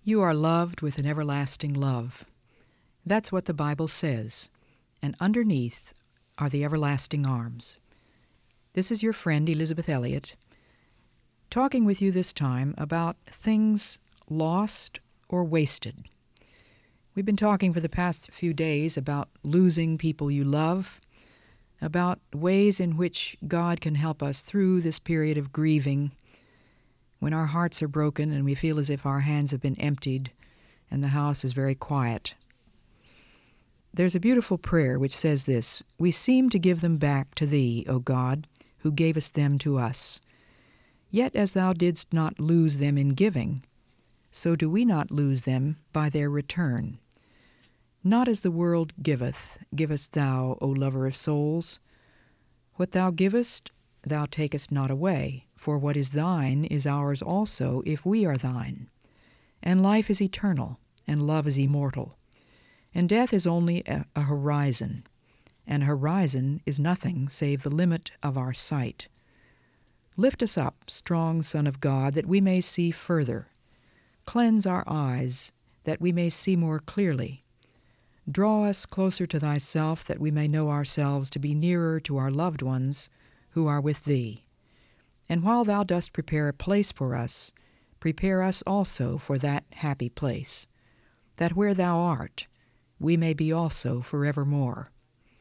You are loved with an everlasting love. That's what the Bible says, and underneath are the everlasting arms. This is your friend Elizabeth Elliot, talking with you this time about things lost or wasted. We've been talking for the past few days about losing people you love, about ways in which God can help us through this period of grieving, when our hearts are broken and we feel as if our hands have been emptied and the house is very quiet. There's a beautiful prayer which says this: "We seem to give them back to Thee, O God, who gavest them to us. Yet as Thou didst not lose them in giving, so do we not lose them by their return. Not as the world giveth, givest Thou, O Lover of souls. What Thou givest, Thou takest not away, for what is Thine is ours also, if we are Thine. And life is eternal, and love is immortal. And death is only a horizon, and a horizon is nothing save the limit of our sight. Lift us up, strong Son of God, that we may see further. Cleanse our eyes, that we may see more clearly. Draw us closer to Thyself, that we may know ourselves to be nearer to our loved ones who are with Thee. And while Thou dost prepare a place for us, prepare us also for that happy place, that where Thou art, we may be also forevermore."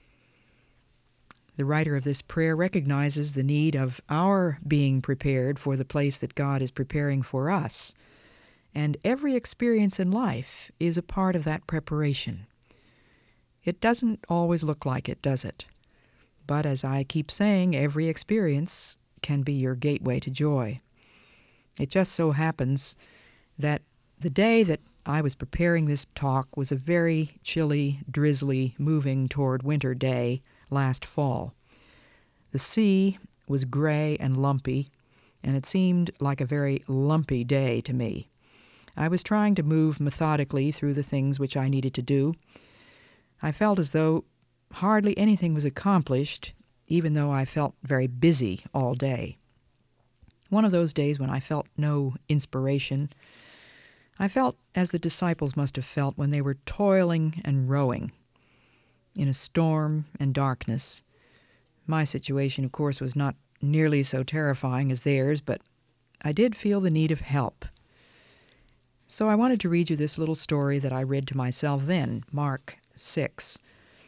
The writer of this prayer recognizes the need of our being prepared for the place that God is preparing for us, and every experience in life is a part of that preparation. It doesn't always look like it, does it? But as I keep saying, every experience can be your gateway to joy. It just so happens that the day that I was preparing this talk was a very chilly, drizzly, moving toward winter day last fall. The sea was gray and lumpy, and it seemed like a very lumpy day to me. I was trying to move methodically through the things which I needed to do. I felt as though hardly anything was accomplished, even though I felt very busy all day. One of those days when I felt no inspiration. I felt as the disciples must have felt when they were toiling and rowing in a storm and darkness. My situation, of course, was not nearly so terrifying as theirs, but I did feel the need of help. So I wanted to read you this little story that I read to myself then, Mark 6.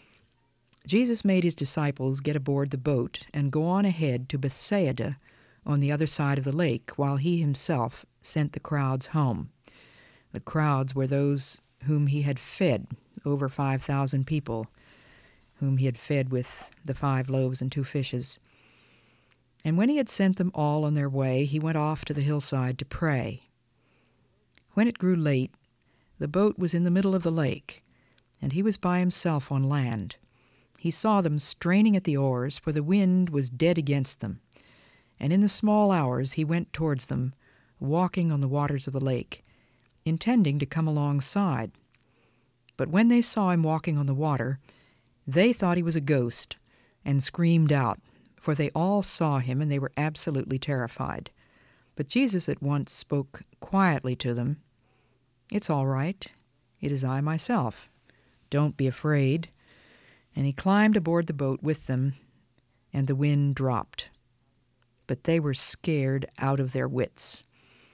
Jesus made his disciples get aboard the boat and go on ahead to Bethsaida on the other side of the lake, while he himself sent the crowds home. The crowds were those whom he had fed, over 5,000 people, whom he had fed with the 5 loaves and 2 fishes. And when he had sent them all on their way, he went off to the hillside to pray. When it grew late, the boat was in the middle of the lake, and he was by himself on land. He saw them straining at the oars, for the wind was dead against them. And in the small hours he went towards them, walking on the waters of the lake, intending to come alongside. But when they saw him walking on the water, they thought he was a ghost, and screamed out, for they all saw him, and they were absolutely terrified. But Jesus at once spoke quietly to them. "It's all right. It is I myself. Don't be afraid." And he climbed aboard the boat with them, and the wind dropped. But they were scared out of their wits.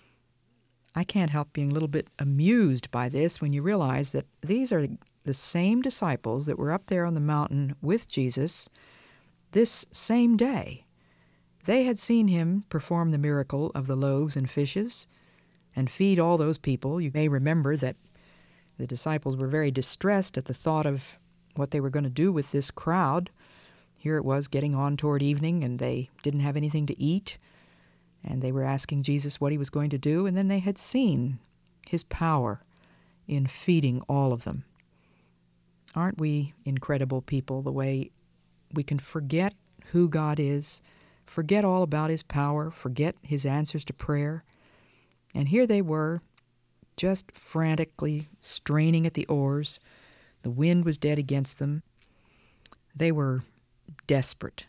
I can't help being a little bit amused by this when you realize that these are the same disciples that were up there on the mountain with Jesus this same day. They had seen him perform the miracle of the loaves and fishes and feed all those people. You may remember that the disciples were very distressed at the thought of what they were going to do with this crowd. Here it was getting on toward evening, and they didn't have anything to eat, and they were asking Jesus what he was going to do, and then they had seen his power in feeding all of them. Aren't we incredible people, the way we can forget who God is, forget all about his power, forget his answers to prayer, and here they were, just frantically straining at the oars. The wind was dead against them. They were desperate.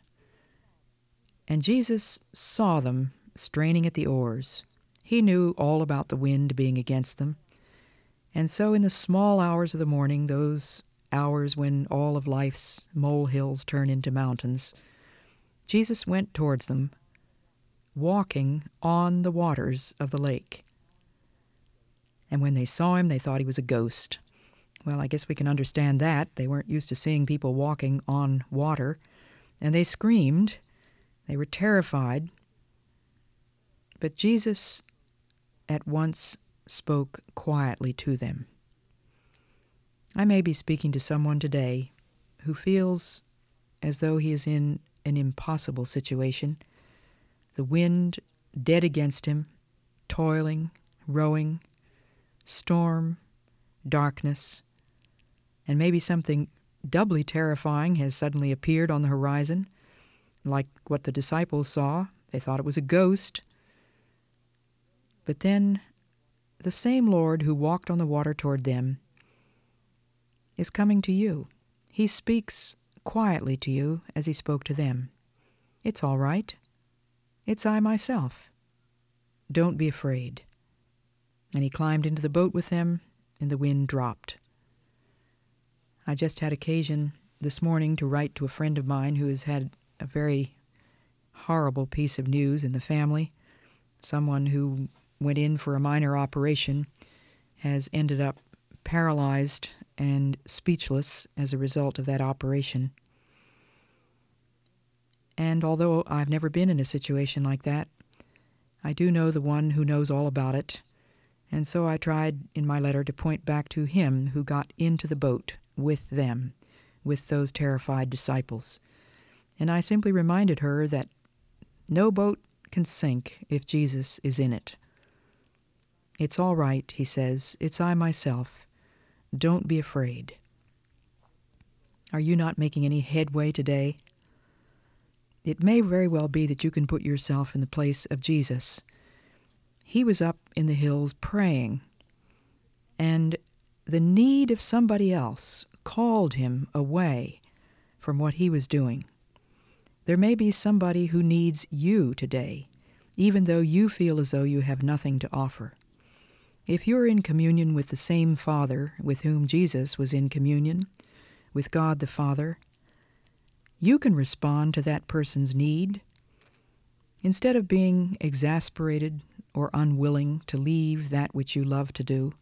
And Jesus saw them straining at the oars. He knew all about the wind being against them. And so in the small hours of the morning, those hours when all of life's molehills turn into mountains, Jesus went towards them, walking on the waters of the lake. And when they saw him, they thought he was a ghost. Well, I guess we can understand that. They weren't used to seeing people walking on water. And they screamed. They were terrified. But Jesus at once spoke quietly to them. I may be speaking to someone today who feels as though he is in an impossible situation. The wind dead against him, toiling, rowing, storm, darkness, and maybe something doubly terrifying has suddenly appeared on the horizon, like what the disciples saw. They thought it was a ghost. But then the same Lord who walked on the water toward them is coming to you. He speaks quietly to you as he spoke to them. It's all right. It's I myself. Don't be afraid. And he climbed into the boat with them, and the wind dropped. I just had occasion this morning to write to a friend of mine who has had a very horrible piece of news in the family. Someone who went in for a minor operation has ended up paralyzed and speechless as a result of that operation. And although I've never been in a situation like that, I do know the one who knows all about it. And so I tried in my letter to point back to him who got into the boat with them, with those terrified disciples. And I simply reminded her that no boat can sink if Jesus is in it. It's all right, he says. It's I myself. Don't be afraid. Are you not making any headway today? It may very well be that you can put yourself in the place of Jesus. He was up in the hills praying, and the need of somebody else called him away from what he was doing. There may be somebody who needs you today, even though you feel as though you have nothing to offer. If you're in communion with the same Father with whom Jesus was in communion, with God the Father, you can respond to that person's need. Instead of being exasperated or unwilling to leave that which you love to do,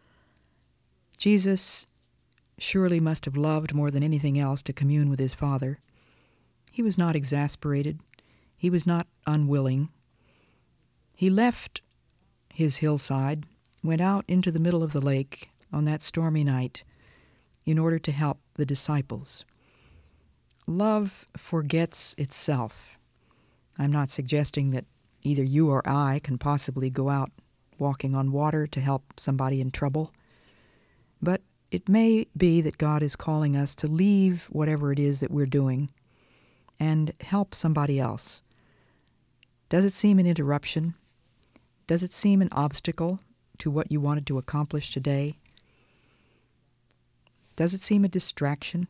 Jesus surely must have loved more than anything else to commune with his Father. He was not exasperated. He was not unwilling. He left his hillside, went out into the middle of the lake on that stormy night in order to help the disciples. Love forgets itself. I'm not suggesting that either you or I can possibly go out walking on water to help somebody in trouble, but it may be that God is calling us to leave whatever it is that we're doing and help somebody else. Does it seem an interruption? Does it seem an obstacle to what you wanted to accomplish today? Does it seem a distraction?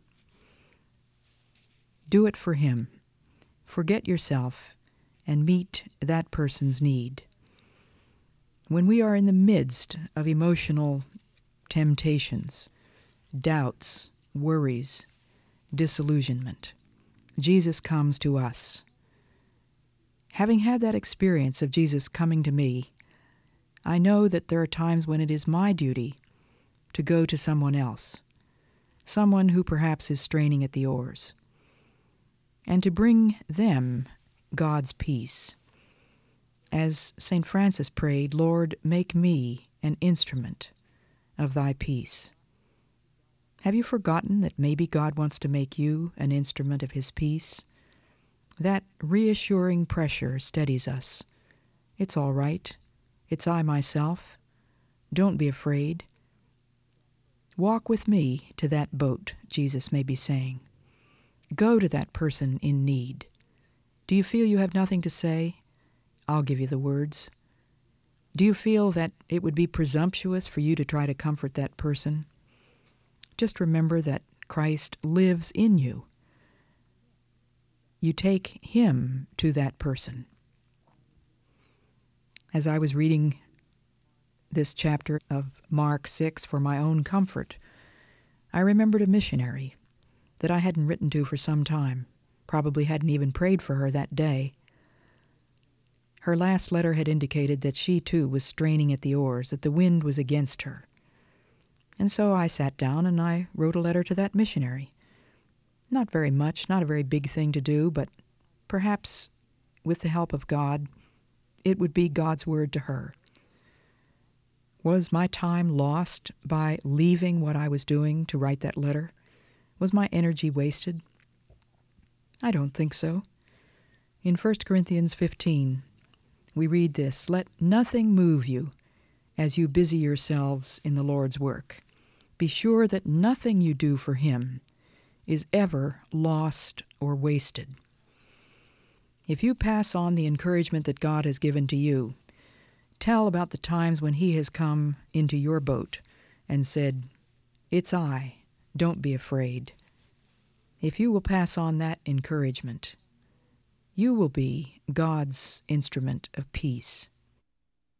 Do it for him. Forget yourself and meet that person's need. When we are in the midst of emotional temptations, doubts, worries, disillusionment, Jesus comes to us. Having had that experience of Jesus coming to me, I know that there are times when it is my duty to go to someone else, someone who perhaps is straining at the oars, and to bring them God's peace. As St. Francis prayed, Lord, make me an instrument of thy peace. Have you forgotten that maybe God wants to make you an instrument of his peace? That reassuring pressure steadies us. It's all right. It's I myself. Don't be afraid. Walk with me to that boat, Jesus may be saying. Go to that person in need. Do you feel you have nothing to say? I'll give you the words. Do you feel that it would be presumptuous for you to try to comfort that person? Just remember that Christ lives in you. You take him to that person. As I was reading this chapter of Mark 6 for my own comfort, I remembered a missionary that I hadn't written to for some time, probably hadn't even prayed for her that day. Her last letter had indicated that she too was straining at the oars, that the wind was against her. And so I sat down and I wrote a letter to that missionary. Not very much, not a very big thing to do, but perhaps with the help of God, it would be God's word to her. Was my time lost by leaving what I was doing to write that letter? Was my energy wasted? I don't think so. In 1 Corinthians 15, we read this, "Let nothing move you as you busy yourselves in the Lord's work. Be sure that nothing you do for Him is ever lost or wasted." If you pass on the encouragement that God has given to you, tell about the times when He has come into your boat and said, "It's I, don't be afraid." If you will pass on that encouragement, you will be God's instrument of peace.